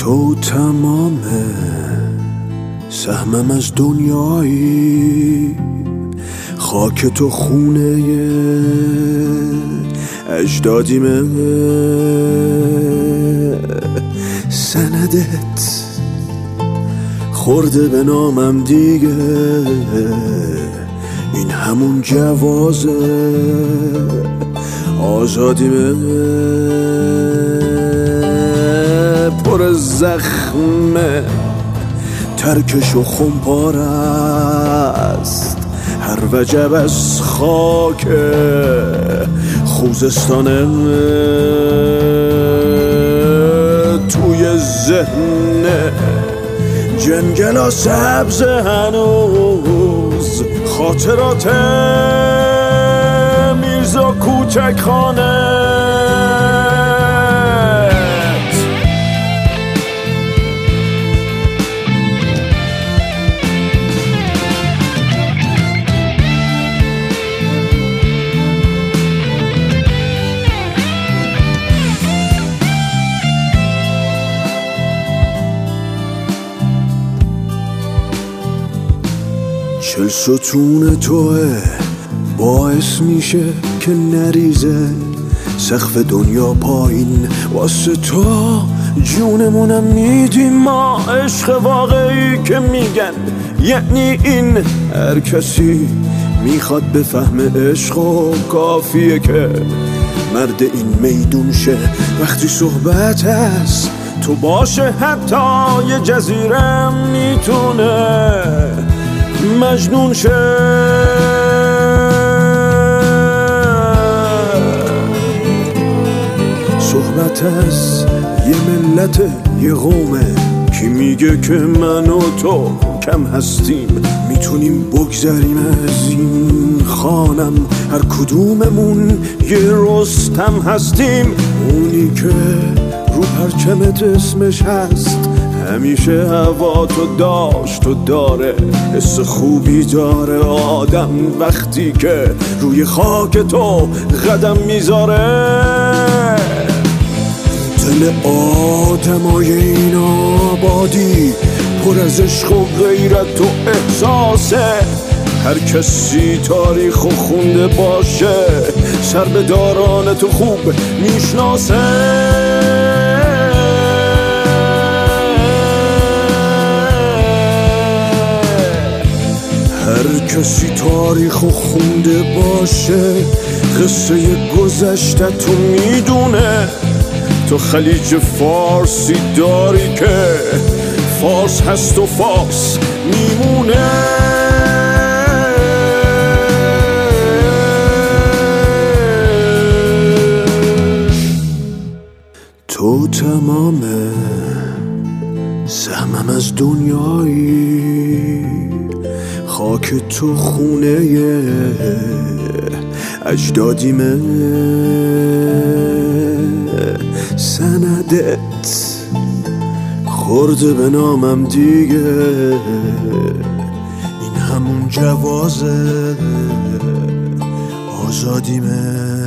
تو تمام سهمم از دنیایی، خاک تو خونه اجدادیمه، سندت خورده به نامم دیگه، این همون جوازه آزادیمه، پر زخمه ترکش و خمپار است، هر وجب از خاک خوزستانه، توی ذهن جنگلا سبز هنوز خاطرات میرزا کوچک خانه. چل ستون توه باعث میشه که نریزه سقف دنیا پایین، واسه تو جونمونم میدیم ما، عشق واقعی که میگن یعنی این. هر کسی میخواد بفهم عشق و کافیه که مرد این میدون شه، وقتی صحبت هست تو باشه حتی یه جزیره میتونه مجنون شه. صحبت از یه ملت یه قومه، کی میگه که من و تو کم هستیم، میتونیم بگذریم از این خانم، هر کدوممون یه رستم هستیم، اونی که رو پرچمت اسمش هست، همیشه هوا تو داشت و داره، حس خوبی داره آدم وقتی که روی خاک تو قدم میذاره. دل آدمای این آبادی پر از عشق و غیرت و احساسه، هر کسی تاریخ و خونده باشه سر به داران تو خوب میشناسه. هر کسی تاریخ و خونده باشه قصه گذشته تو میدونه، تو خلیج فارسی داری که فارس هست و فارس میمونه. تو تمام سهمم از دنیایی، خاک تو خونه اجدادیمه، سندت خورده به نامم دیگه، این همون جوازه آزادیمه.